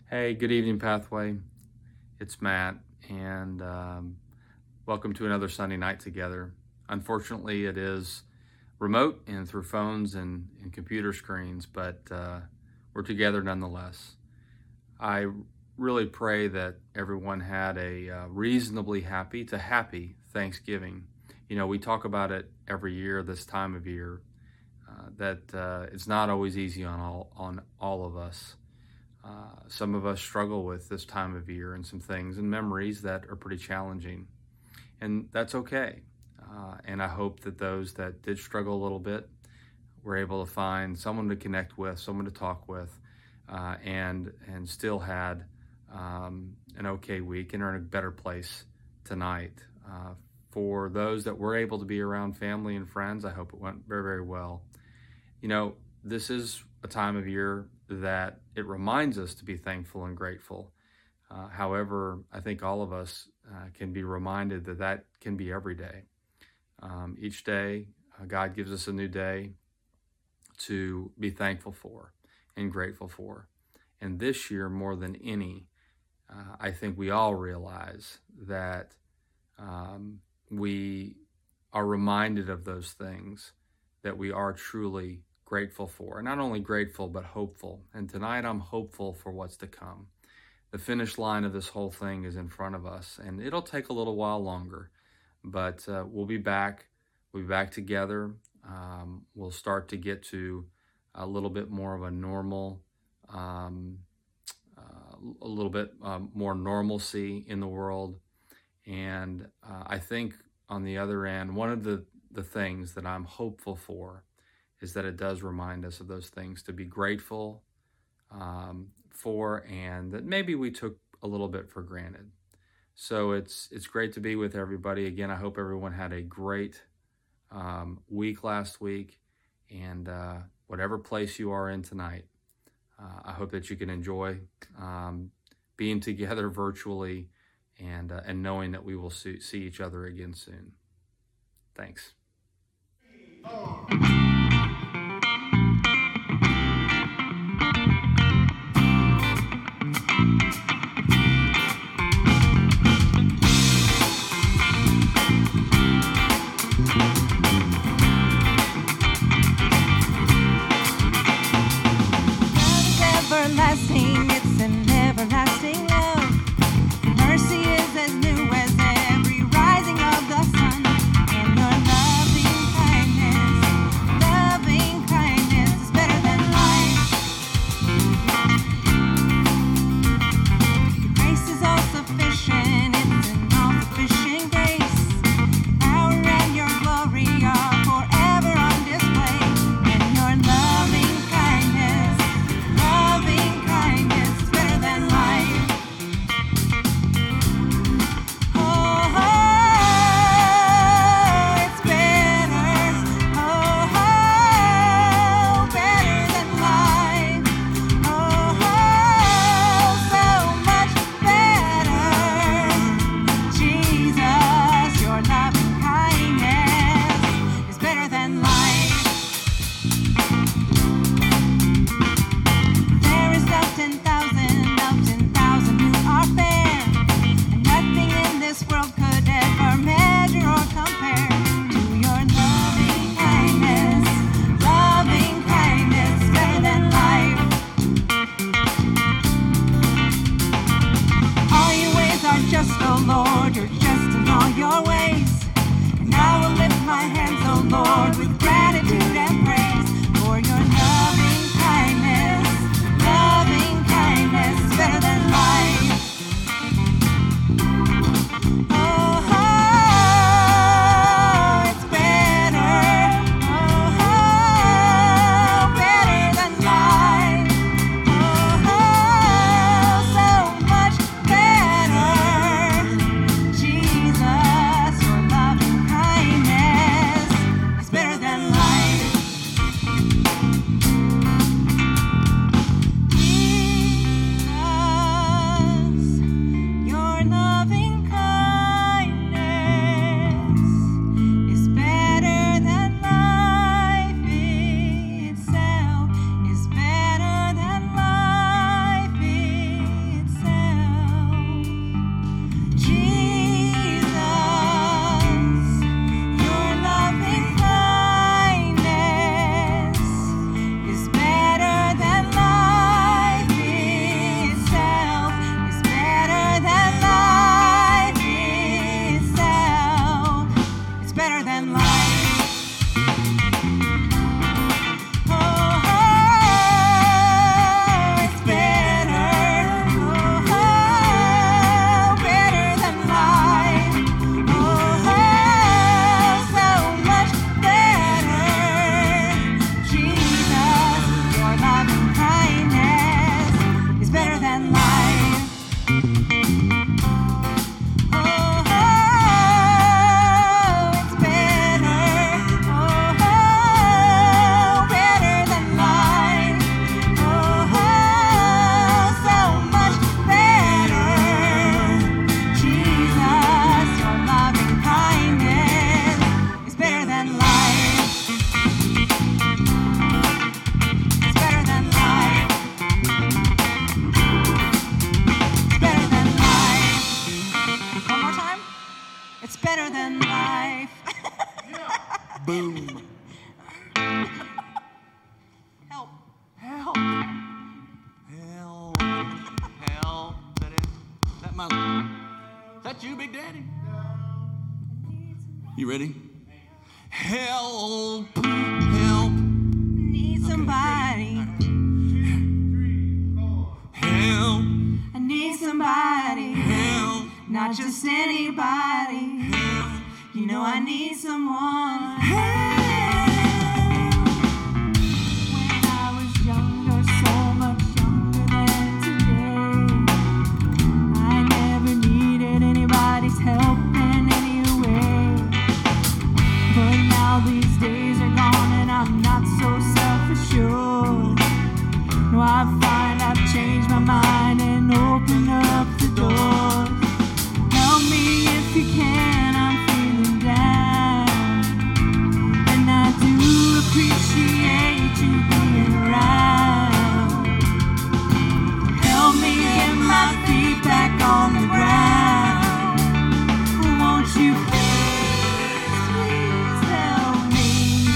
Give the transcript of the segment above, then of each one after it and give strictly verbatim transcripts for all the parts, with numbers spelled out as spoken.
Hey, good evening, Pathway. It's Matt, and um, welcome to another Sunday night together. Unfortunately, it is remote and through phones and, and computer screens, but uh, we're together nonetheless. I really pray that everyone had a uh, reasonably happy to happy Thanksgiving. You know, we talk about it every year this time of year, uh, that uh, it's not always easy on all on all of us. Uh, some of us struggle with this time of year and some things and memories that are pretty challenging, and that's okay. Uh, and I hope that those that did struggle a little bit were able to find someone to connect with, someone to talk with, uh, and and still had um, an okay week and are in a better place tonight. Uh, for those that were able to be around family and friends, I hope it went very, very well. You know, this is a time of year that it reminds us to be thankful and grateful. Uh, however, I think all of us uh, can be reminded that that can be every day. Um, each day, uh, God gives us a new day to be thankful for and grateful for. And this year, more than any, uh, I think we all realize that um, we are reminded of those things that we are truly grateful for. And not only grateful, but hopeful. And tonight I'm hopeful for what's to come. The finish line of this whole thing is in front of us, and it'll take a little while longer, but uh, we'll be back. We'll be back together. Um, we'll start to get to a little bit more of a normal, um, uh, a little bit um, more normalcy in the world. And uh, I think on the other end, one of the, the things that I'm hopeful for is that it does remind us of those things to be grateful um, for, and that maybe we took a little bit for granted. So it's it's great to be with everybody. Again, I hope everyone had a great um, week last week, and uh, whatever place you are in tonight, uh, I hope that you can enjoy um, being together virtually and, uh, and knowing that we will see, see each other again soon. Thanks. Everlasting, it's an everlasting love. Mercy is as new as every rising of the sun. And your loving kindness my... Is that you, Big Daddy? You ready? Help, help. Need somebody. Help, I need somebody. help, Not just anybody. help. You know I need someone. When I was younger, so much younger than today, I never needed anybody's help in any way. But now these days are gone and I'm not so self-assured. No, I find I've changed my mind and opened up the doors. Help me if you can, I'm feeling down. And I do appreciate you being around. Help me get my feet back on the ground. Won't you please, please help me?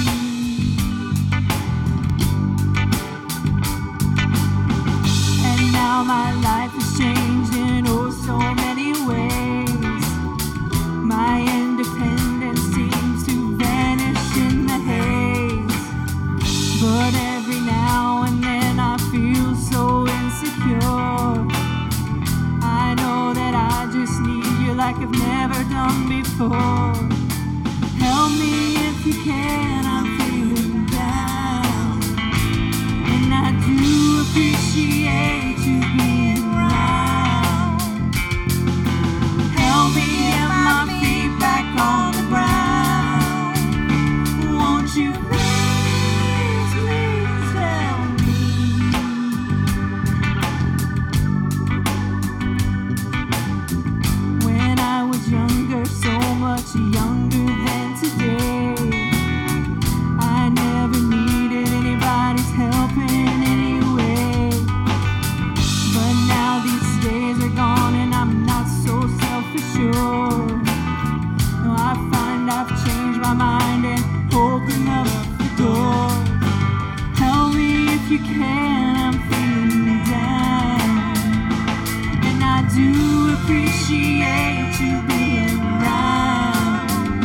And now my life has changed in oh so many ways. My independence seems to vanish in the haze. But every now and then I feel so insecure. I know that I just need you like I've never done before. Help me if you can, I'm feeling down. And I do appreciate you being around. Help me get my feet back on the ground. Won't you please, please help me? When I was younger, so much younger than today, I never needed anybody's help in any way. But now these days are gone and I'm not so self-assured. No, I find I've changed my mind and opened up the door. Help me if you can, I'm feeling down. And I do appreciate you being around.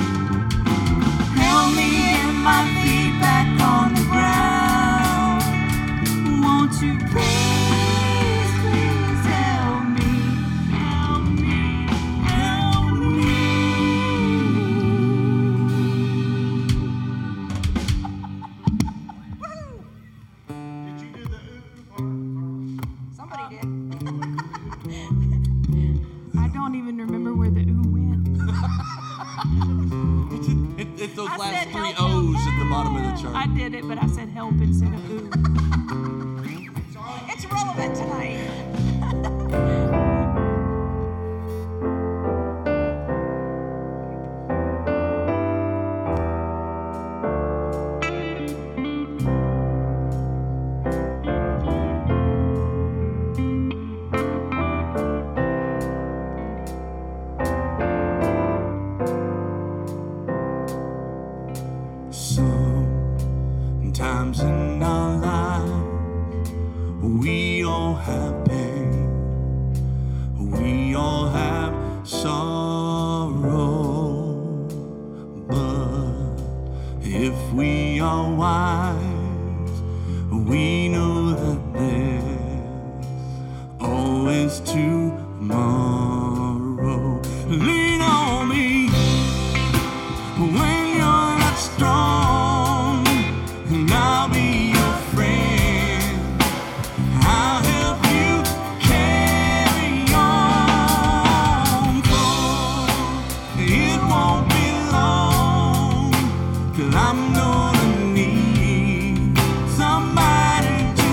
Help me get my feet back on the ground. Won't you please, please help me, help me, help me. Did you do the ooh part? Somebody did. I don't even remember where the ooh went. It, it, it's those I last said three help. O's at the bottom of the chart. I did it, but I said help instead of ooh. It's relevant tonight. Sometimes in our lives, we all have pain, we all have sorrow. But if we are wise, we know that there's always tomorrow. Lean on me when you're not strong, and I'll be your friend. I'll help you carry on, for it won't be long till I'm gonna need somebody to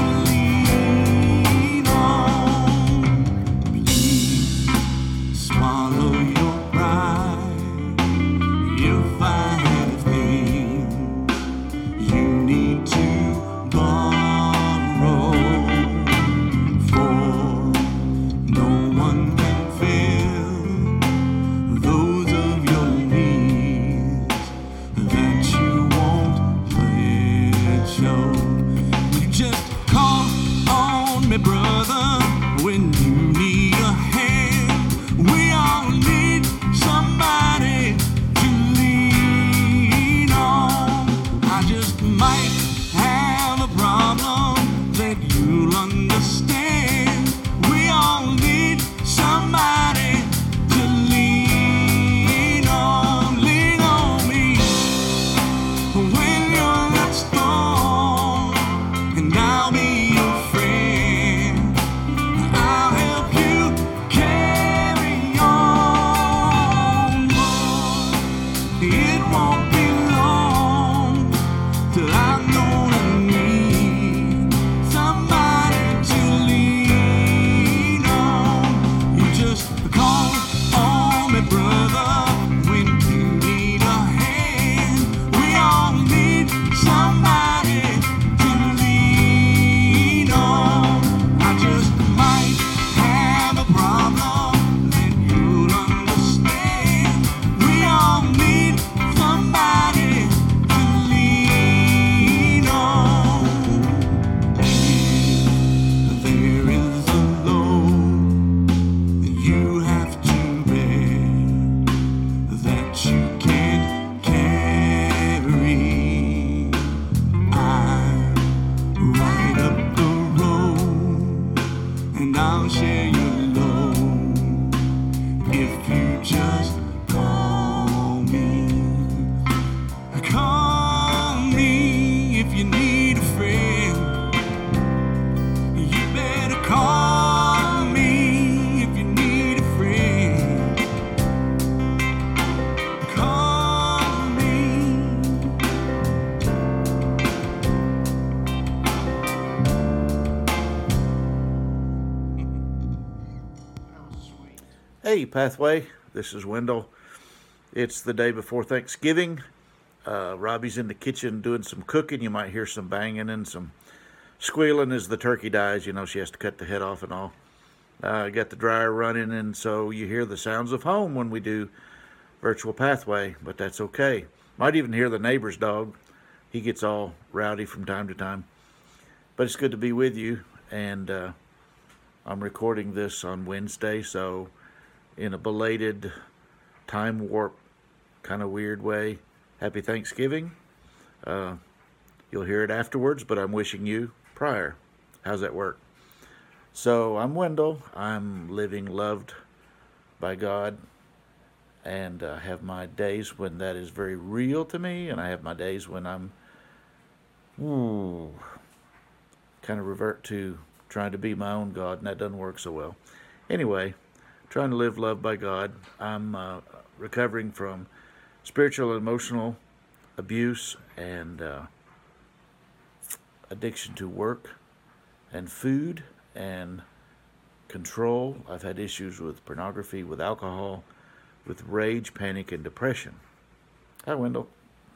I'll share your load if you just call me. Call me if you need a friend. You better call me if you need a friend. Call me. Hey, Pathway, this is Wendell. It's the day before Thanksgiving. Uh, Robbie's in the kitchen doing some cooking. You might hear some banging and some squealing as the turkey dies. You know, she has to cut the head off and all. Uh, got the dryer running, and so you hear the sounds of home when we do virtual Pathway, but that's okay. Might even hear the neighbor's dog. He gets all rowdy from time to time. But it's good to be with you, and uh, I'm recording this on Wednesday, so in a belated time warp kind of weird way, happy Thanksgiving. Uh, you'll hear it afterwards, but I'm wishing you prior. How's that work? So I'm Wendell. I'm living loved by God, and I have my days when that is very real to me, and I have my days when I'm ooh, kind of revert to trying to be my own God, and that doesn't work so well. Anyway, trying to live loved by God. I'm uh, recovering from spiritual and emotional abuse and uh, addiction to work and food and control. I've had issues with pornography, with alcohol, with rage, panic, and depression. Hi, Wendell.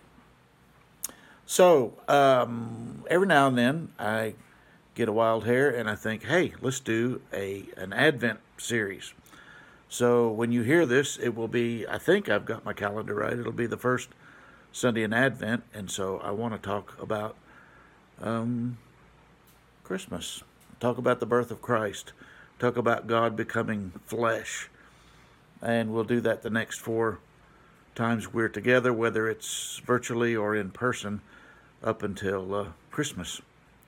So, um, every now and then I get a wild hair and I think, hey, let's do a an Advent series. So when you hear this, it will be, I think I've got my calendar right, it'll be the first Sunday in Advent, and so I want to talk about um, Christmas, talk about the birth of Christ, talk about God becoming flesh, and we'll do that the next four times we're together, whether it's virtually or in person, up until uh, Christmas.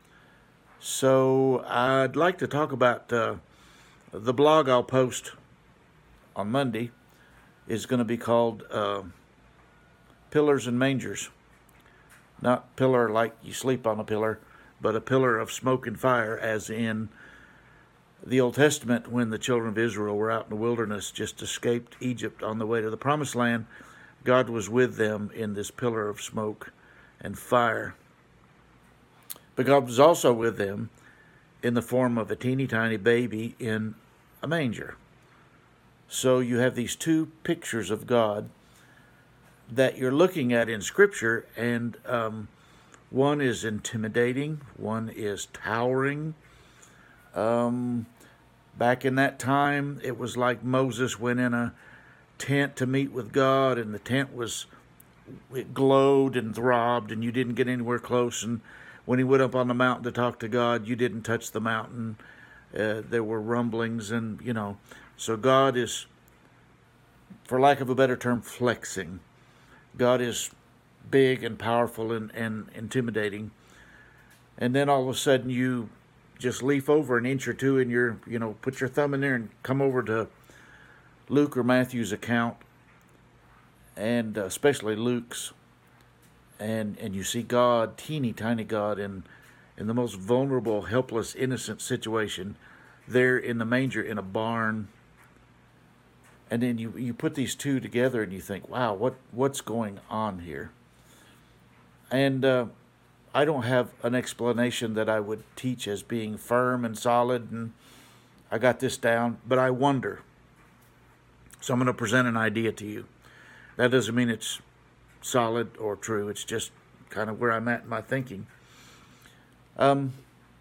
So I'd like to talk about uh, the blog I'll post on Monday is going to be called uh, Pillars and Mangers. Not pillar like you sleep on a pillar, but a pillar of smoke and fire, as in the Old Testament when the children of Israel were out in the wilderness, just escaped Egypt on the way to the Promised Land. God was with them in this pillar of smoke and fire. But God was also with them in the form of a teeny tiny baby in a manger. So you have these two pictures of God that you're looking at in Scripture, and um, one is intimidating, one is towering. Um, back in that time, it was like Moses went in a tent to meet with God, and the tent was, it glowed and throbbed, and you didn't get anywhere close. And when he went up on the mountain to talk to God, you didn't touch the mountain. Uh, there were rumblings, and, you know, so God is, for lack of a better term, flexing. God is big and powerful and, and intimidating. And then all of a sudden you just leaf over an inch or two and you're, you know, put your thumb in there and come over to Luke or Matthew's account, and uh, especially Luke's, and and you see God, teeny tiny God, in in the most vulnerable, helpless, innocent situation, there in the manger in a barn. And then you, you put these two together and you think, wow, what what's going on here? And uh, I don't have an explanation that I would teach as being firm and solid, and I got this down, but I wonder. So I'm going to present an idea to you. That doesn't mean it's solid or true. It's just kind of where I'm at in my thinking. Um,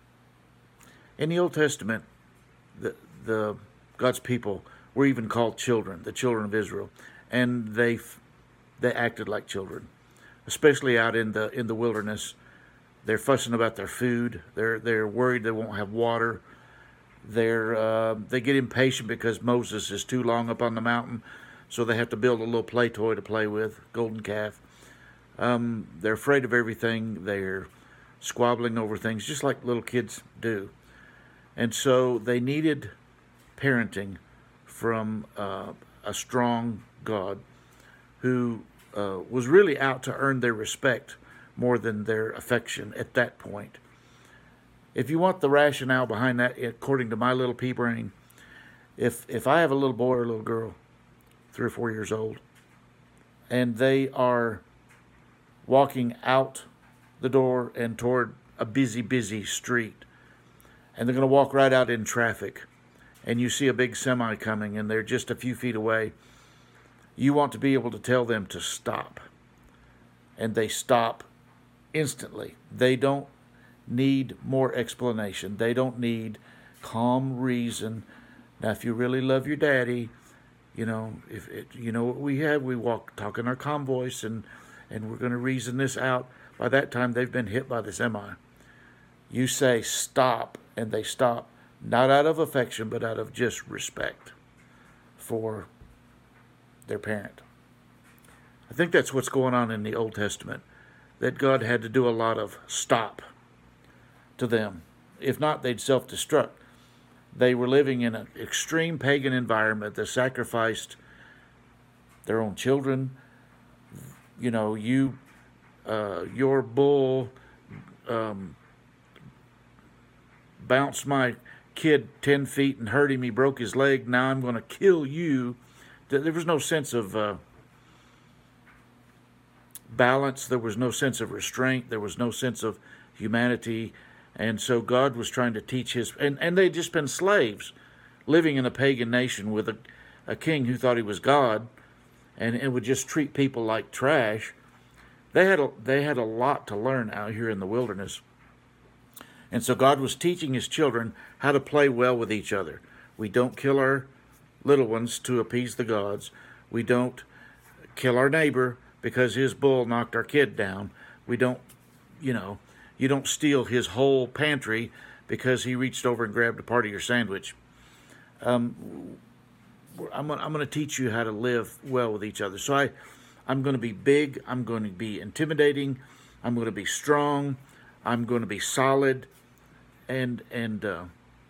in the Old Testament, the the God's people were even called children, the children of Israel, and they they acted like children, especially out in the in the wilderness. They're fussing about their food. They're they're worried they won't have water. They're uh, they get impatient because Moses is too long up on the mountain, so they have to build a little play toy to play with, golden calf. Um, they're afraid of everything. They're squabbling over things, just like little kids do. And so they needed parenting from uh, a strong God who uh, was really out to earn their respect more than their affection at that point. If you want the rationale behind that, according to my little pea brain, if if I have a little boy or a little girl, three or four years old, and they are walking out the door and toward a busy, busy street, and they're going to walk right out in traffic, and you see a big semi coming and they're just a few feet away, you want to be able to tell them to stop. And they stop instantly. They don't need more explanation. They don't need calm reason. Now, if you really love your daddy, you know, if it, you know what we have, we walk, talk in our calm voice, and, and we're going to reason this out. By that time, they've been hit by the semi. You say stop, and they stop, not out of affection, but out of just respect for their parent. I think that's what's going on in the Old Testament, that God had to do a lot of stop to them. If not, they'd self-destruct. They were living in an extreme pagan environment that sacrificed their own children. You know, you, uh, your bull um, bounced my kid ten feet and hurt him. He broke his leg. Now I'm going to kill you. There was no sense of uh, balance. There was no sense of restraint. There was no sense of humanity. And so God was trying to teach his... And, and they'd just been slaves, living in a pagan nation with a, a king who thought he was God and, and would just treat people like trash. They had, a, they had a lot to learn out here in the wilderness. And so God was teaching his children how to play well with each other. We don't kill our little ones to appease the gods. We don't kill our neighbor because his bull knocked our kid down. We don't, you know... You don't steal his whole pantry because he reached over and grabbed a part of your sandwich. Um, I'm going I'm to teach you how to live well with each other. So I, I'm going to be big. I'm going to be intimidating. I'm going to be strong. I'm going to be solid. And and uh,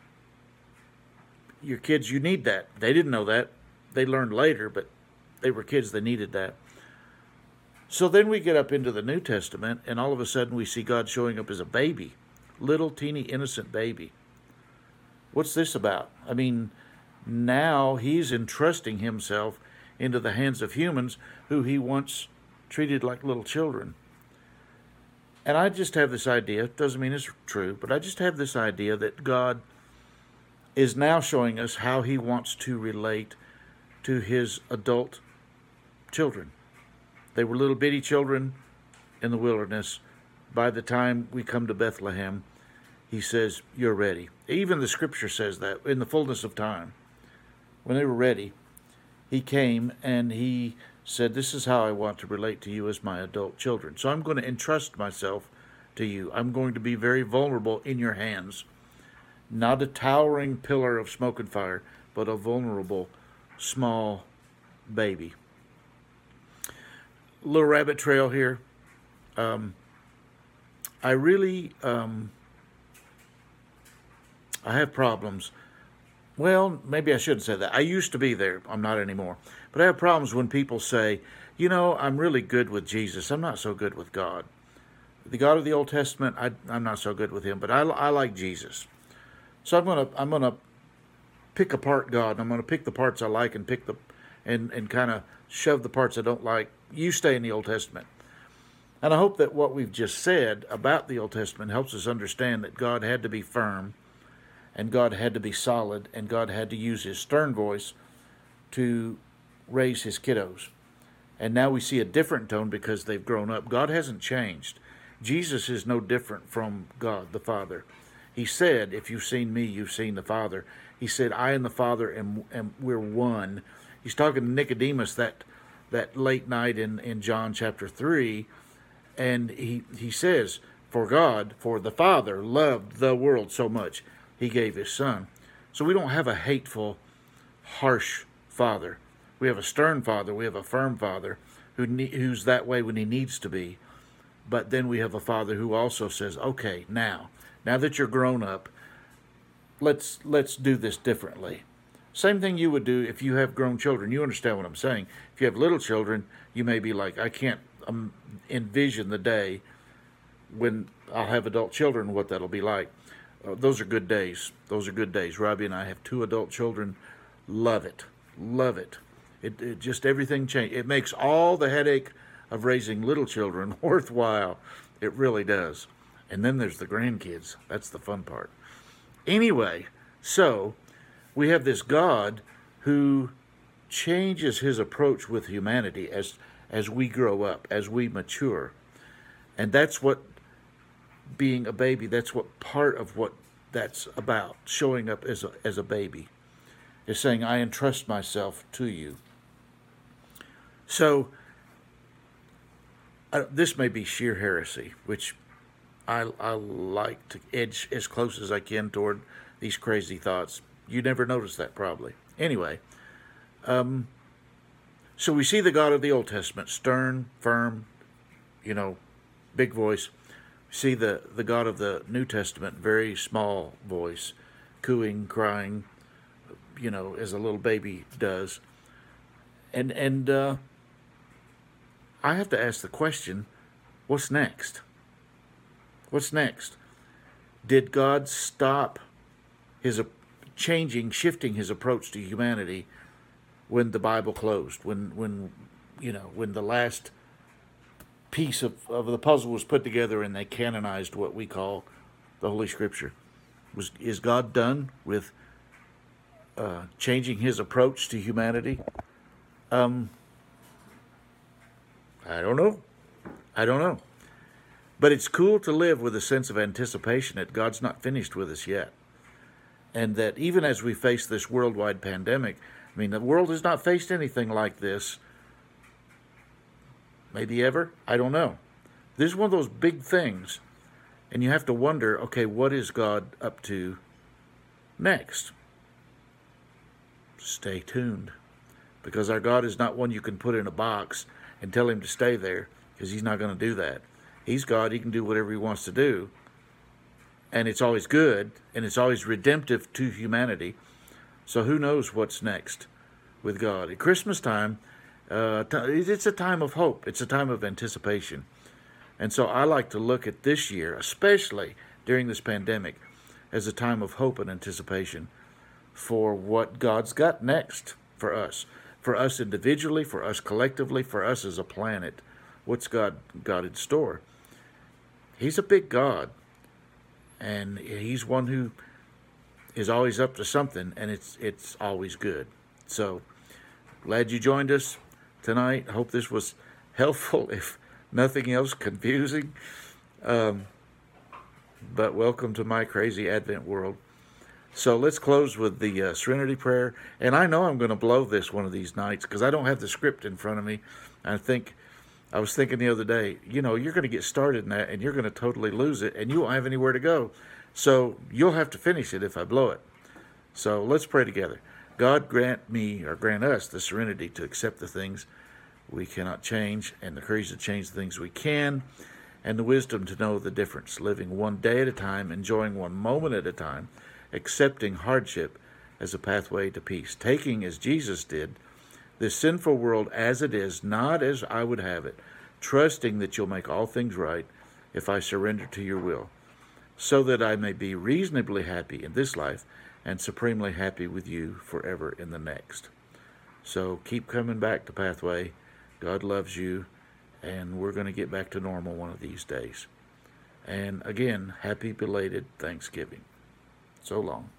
your kids, you need that. They didn't know that. They learned later, but they were kids. They needed that. So then we get up into the New Testament, and all of a sudden we see God showing up as a baby, little teeny innocent baby. What's this about? I mean, now he's entrusting himself into the hands of humans who he once treated like little children. And I just have this idea, it doesn't mean it's true, but I just have this idea that God is now showing us how he wants to relate to his adult children. They were little bitty children in the wilderness. By the time we come to Bethlehem, he says, you're ready. Even the scripture says that, in the fullness of time. When they were ready, he came and he said, this is how I want to relate to you as my adult children. So I'm going to entrust myself to you. I'm going to be very vulnerable in your hands. Not a towering pillar of smoke and fire, but a vulnerable, small baby. Little rabbit trail here. Um, I really, um, I have problems. Well, maybe I shouldn't say that. I used to be there. I'm not anymore. But I have problems when people say, you know, I'm really good with Jesus. I'm not so good with God. The God of the Old Testament, I, I'm not so good with him, but I, I like Jesus. So I'm gonna, I'm gonna pick apart God. And I'm gonna pick the parts I like and pick the, and and kind of shove the parts I don't like. You stay in the Old Testament. And I hope that what we've just said about the Old Testament helps us understand that God had to be firm, and God had to be solid, and God had to use his stern voice to raise his kiddos. And now we see a different tone because they've grown up. God hasn't changed. Jesus is no different from God the Father. He said, if you've seen me, you've seen the Father. He said, I and the Father, and, and we're one. He's talking to Nicodemus that that late night in, in John chapter three, and he, he says, for God, for the Father loved the world so much, he gave his Son. So we don't have a hateful, harsh Father. We have a stern Father. We have a firm Father who ne- who's that way when he needs to be. But then we have a Father who also says, okay, now, now that you're grown up, let's let's do this differently. Same thing you would do if you have grown children. You understand what I'm saying. If you have little children, you may be like, I can't um, envision the day when I'll have adult children, what that'll be like. Uh, those are good days. Those are good days. Robbie and I have two adult children. Love it. Love it. It, it just, everything changed. It makes all the headache of raising little children worthwhile. It really does. And then there's the grandkids. That's the fun part. Anyway, so we have this God who changes his approach with humanity as as we grow up, as we mature. And that's what being a baby, that's what part of what that's about, showing up as a, as a baby, is saying, I entrust myself to you. So, I, this may be sheer heresy, which I, I like to edge as close as I can toward these crazy thoughts. You never noticed that, probably. Anyway, um, so we see the God of the Old Testament, stern, firm, you know, big voice. We see the, the God of the New Testament, very small voice, cooing, crying, you know, as a little baby does. And, and uh, I have to ask the question, what's next? What's next? Did God stop his changing, shifting his approach to humanity when the Bible closed, when, when you know, when the last piece of, of the puzzle was put together and they canonized what we call the Holy Scripture? Was is God done with uh, changing his approach to humanity? Um, I don't know. I don't know. But it's cool to live with a sense of anticipation that God's not finished with us yet. And that even as we face this worldwide pandemic, I mean, the world has not faced anything like this, maybe ever, I don't know. This is one of those big things, and you have to wonder, okay, what is God up to next? Stay tuned, because our God is not one you can put in a box and tell him to stay there, because he's not going to do that. He's God, he can do whatever he wants to do, and it's always good, and it's always redemptive to humanity. So who knows what's next with God? At Christmas time, uh, it's a time of hope. It's a time of anticipation. And so I like to look at this year, especially during this pandemic, as a time of hope and anticipation for what God's got next for us. For us individually, for us collectively, for us as a planet. What's God got in store? He's a big God. And he's one who is always up to something, and it's it's always good. So, glad you joined us tonight. I hope this was helpful, if nothing else confusing. Um, but welcome to my crazy Advent world. So let's close with the uh, Serenity Prayer. And I know I'm going to blow this one of these nights because I don't have the script in front of me. I think, I was thinking the other day, you know, you're going to get started in that and you're going to totally lose it and you won't have anywhere to go. So you'll have to finish it if I blow it. So let's pray together. God, grant me, or grant us, the serenity to accept the things we cannot change and the courage to change the things we can, and the wisdom to know the difference, living one day at a time, enjoying one moment at a time, accepting hardship as a pathway to peace, taking, as Jesus did, this sinful world as it is, not as I would have it, trusting that you'll make all things right if I surrender to your will, so that I may be reasonably happy in this life and supremely happy with you forever in the next. So keep coming back to Pathway. God loves you, and we're going to get back to normal one of these days. And again, happy belated Thanksgiving. So long.